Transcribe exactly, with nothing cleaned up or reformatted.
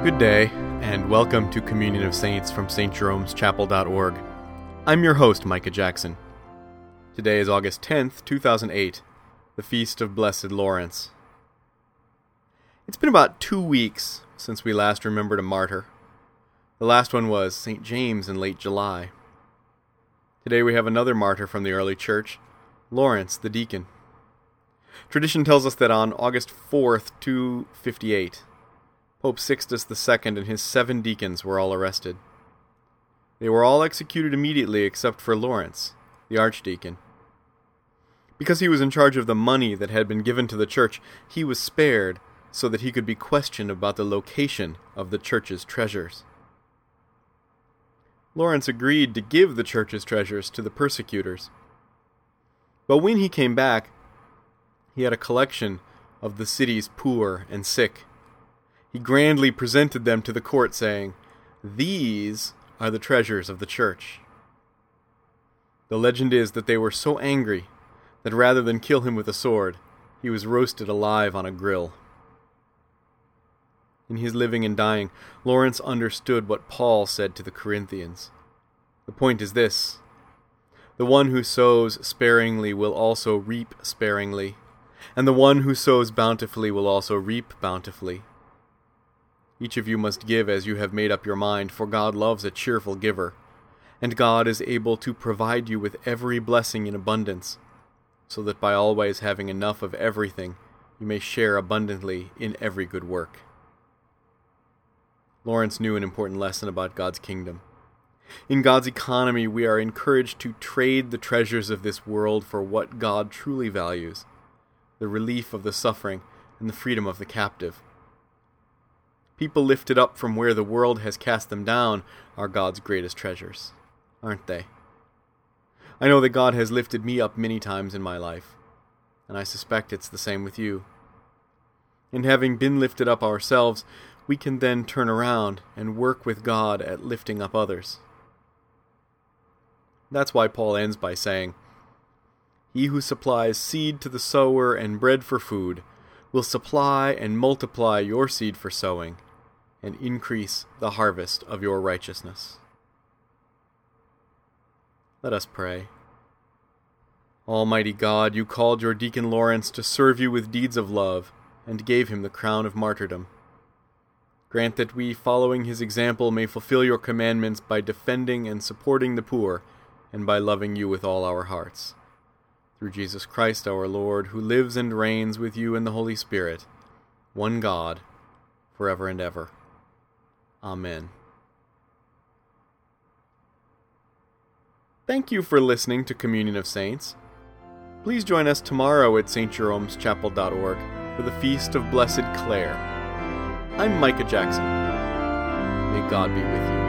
Good day, and welcome to Communion of Saints from Saint Jerome's Chapel dot org. I'm your host, Micah Jackson. Today is August tenth, two thousand eight, the Feast of Blessed Lawrence. It's been about two weeks since we last remembered a martyr. The last one was Saint James in late July. Today we have another martyr from the early church, Lawrence the deacon. Tradition tells us that on August fourth, two fifty-eight, Pope Sixtus the Second and his seven deacons were all arrested. They were all executed immediately except for Lawrence, the archdeacon. Because he was in charge of the money that had been given to the church, he was spared so that he could be questioned about the location of the church's treasures. Lawrence agreed to give the church's treasures to the persecutors. But when he came back, he had a collection of the city's poor and sick. He grandly presented them to the court, saying, "These are the treasures of the church." The legend is that they were so angry that rather than kill him with a sword, he was roasted alive on a grill. In his living and dying, Lawrence understood what Paul said to the Corinthians. The point is this: the one who sows sparingly will also reap sparingly, and the one who sows bountifully will also reap bountifully. Each of you must give as you have made up your mind, for God loves a cheerful giver, and God is able to provide you with every blessing in abundance, so that by always having enough of everything, you may share abundantly in every good work. Lawrence knew an important lesson about God's kingdom. In God's economy, we are encouraged to trade the treasures of this world for what God truly values: the relief of the suffering and the freedom of the captive. People lifted up from where the world has cast them down are God's greatest treasures, aren't they? I know that God has lifted me up many times in my life, and I suspect it's the same with you. And having been lifted up ourselves, we can then turn around and work with God at lifting up others. That's why Paul ends by saying, "He who supplies seed to the sower and bread for food will supply and multiply your seed for sowing, and increase the harvest of your righteousness." Let us pray. Almighty God, you called your deacon Lawrence to serve you with deeds of love, and gave him the crown of martyrdom. Grant that we, following his example, may fulfill your commandments by defending and supporting the poor, and by loving you with all our hearts. Through Jesus Christ our Lord, who lives and reigns with you in the Holy Spirit, one God, forever and ever. Amen. Thank you for listening to Communion of Saints. Please join us tomorrow at Saint Jerome's Chapel dot org for the Feast of Blessed Clare. I'm Micah Jackson. May God be with you.